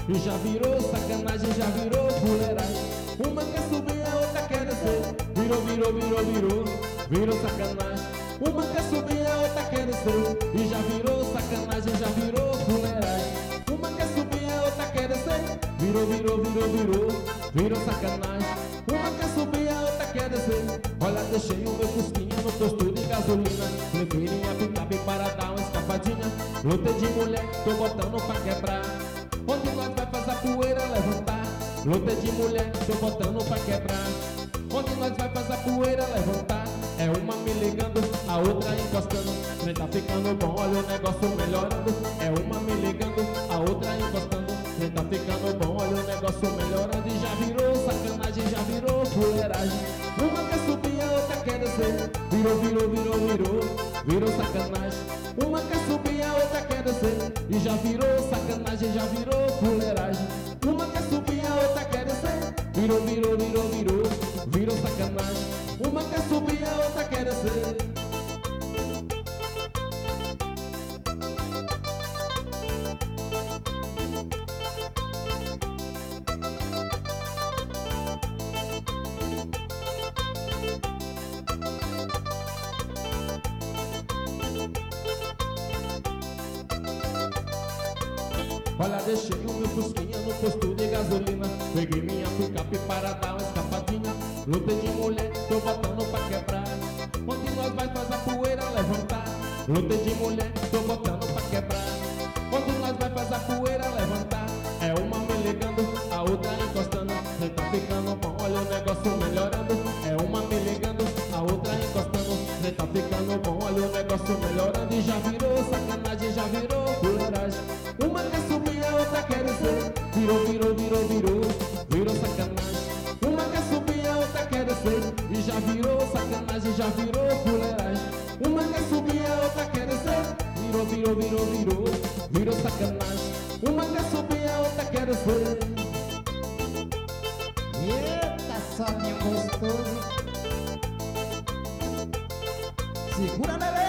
e já virou sacanagem, já virou fuleiragem. Uma quer subir, a outra quer descer. Virou sacanagem. Uma quer subir, a outra quer descer. E já virou sacanagem, já virou fuleiragem. Uma quer subir, a outra quer descer. Virou sacanagem. Uma quer subir, a outra quer descer. Olha, deixei o meu fusquinha no posto de gasolina. Levei minha picape para dar uma escapadinha. Lotei de mulher, tô botando pra quebrar. Onde nós vai fazer a poeira levantar? Lotei de mulher, tô botando pra quebrar. Onde nós vai fazer a poeira levantar? É uma me ligando, a outra encostando. Nem tá ficando bom, olha o negócio melhorando. É uma me ligando, a outra encostando. Nem tá ficando bom, olha o negócio melhorando. E já virou sacanagem, já virou fuleiragem. Uma quer subir, a outra quer descer. Virou sacanagem. Uma quer subir, a outra quer descer. E já virou sacanagem, já virou fuleiragem. Uma quer subir, a outra quer descer. Virou sacanagem. Uma quer subir, a outra quer descer. Olha, deixei o meu fusquinha no posto de gasolina. Peguei minha picape para dar uma escapadinha. Lutei de mulher, tô botando pra quebrar. Onde nós vai fazer a poeira levantar? Lutei de mulher, tô botando pra quebrar. Onde nós vai fazer a poeira levantar? É uma me ligando, a outra encostando. Nem tá ficando bom, olha o negócio melhorando. É uma me ligando, a outra encostando. Nem tá ficando bom, olha o negócio melhorando. E já virou sacanagem, já virou fuleiragem. Uma quer subir, a outra quer descer. Virou sacanagem. Uma quer subir, a outra quer descer. E já virou sacanagem, já virou fuleiragem. Uma quer subir, a outra quer descer. Virou sacanagem. Uma quer subir, a outra quer descer. Eita, só meu gostoso. Segura, bebê.